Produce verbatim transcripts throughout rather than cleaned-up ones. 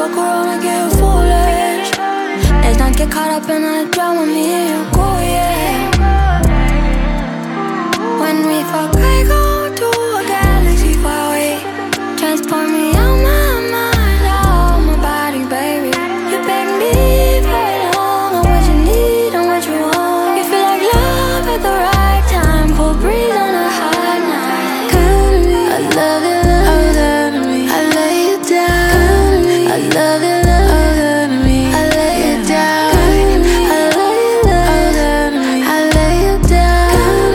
fuck around and get foolish. Let's not get caught up in that drama, me and you go, yeah. When we fuck, I go to a galaxy far away. Transport me out my mind, out my body, baby. You beg me for long, I'm what you need, I'm what you want. You feel like love at the right time, cool breeze on a hot night. Come to me, I love you, love you, me. I lay you down. I love you, love you, me. I lay you down. I love you, love you, me. I lay you down.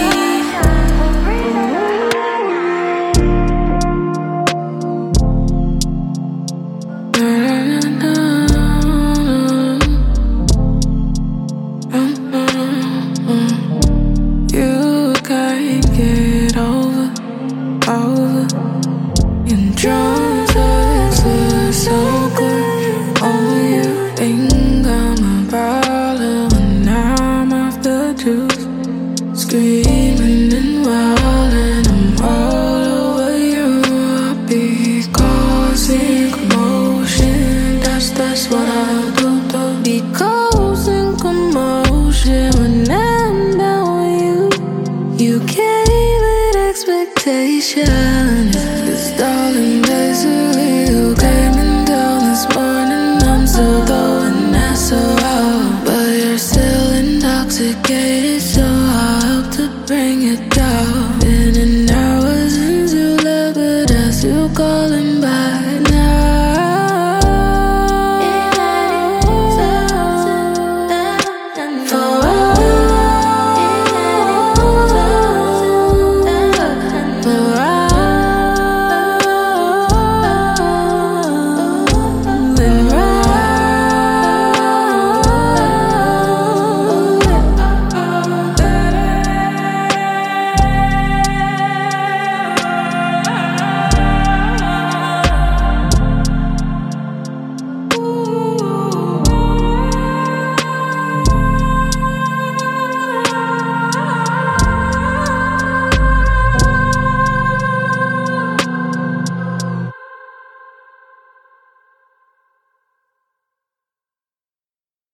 You can't get over, over. Your drums are so good. Oh, you think I'm a problem when I'm off the juice. Screaming and wilding, I'm all over you. I be causing commotion. That's, that's what I do, do. Be causing commotion when I'm down with you. You came with expectations.